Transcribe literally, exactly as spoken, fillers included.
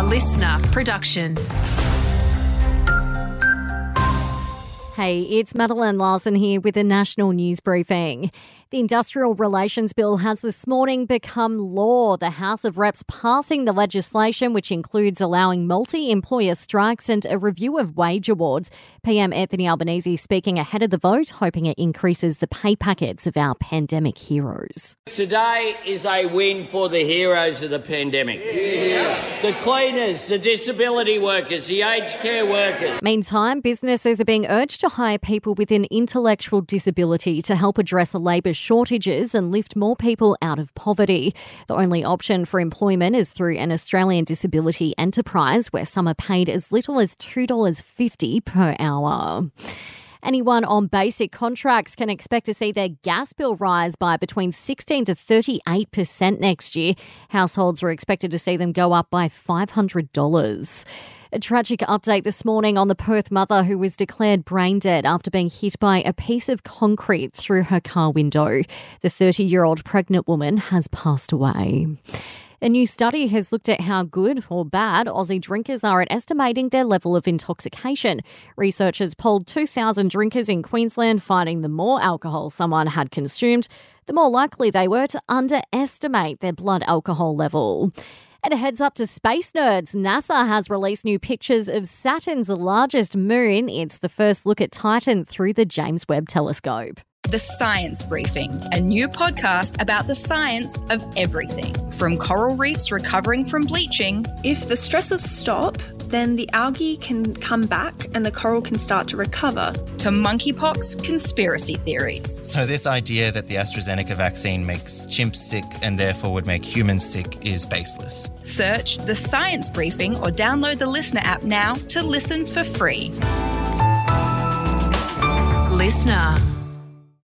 listener production. Hey, it's Madeline Larson here with a national news briefing. The Industrial Relations Bill has this morning become law. The House of Reps passing the legislation, which includes allowing multi-employer strikes and a review of wage awards. P M Anthony Albanese speaking ahead of the vote, hoping it increases the pay packets of our pandemic heroes. Today is a win for the heroes of the pandemic. Yeah. The cleaners, the disability workers, the aged care workers. Meantime, businesses are being urged to hire people with an intellectual disability to help address labour shortages and lift more people out of poverty. The only option for employment is through an Australian disability enterprise, where some are paid as little as two dollars fifty per hour. Anyone on basic contracts can expect to see their gas bill rise by between sixteen to thirty-eight percent next year. Households are expected to see them go up by five hundred dollars. A tragic update this morning on the Perth mother who was declared brain dead after being hit by a piece of concrete through her car window. The thirty-year-old pregnant woman has passed away. A new study has looked at how good or bad Aussie drinkers are at estimating their level of intoxication. Researchers polled two thousand drinkers in Queensland, finding the more alcohol someone had consumed, the more likely they were to underestimate their blood alcohol level. And a heads up to space nerds, NASA has released new pictures of Saturn's largest moon. It's the first look at Titan through the James Webb Telescope. The Science Briefing, a new podcast about the science of everything. From coral reefs recovering from bleaching. If the stresses stop, then the algae can come back and the coral can start to recover. To monkeypox conspiracy theories. So this idea that the AstraZeneca vaccine makes chimps sick and therefore would make humans sick is baseless. Search The Science Briefing or download the Listener app now to listen for free. Listener.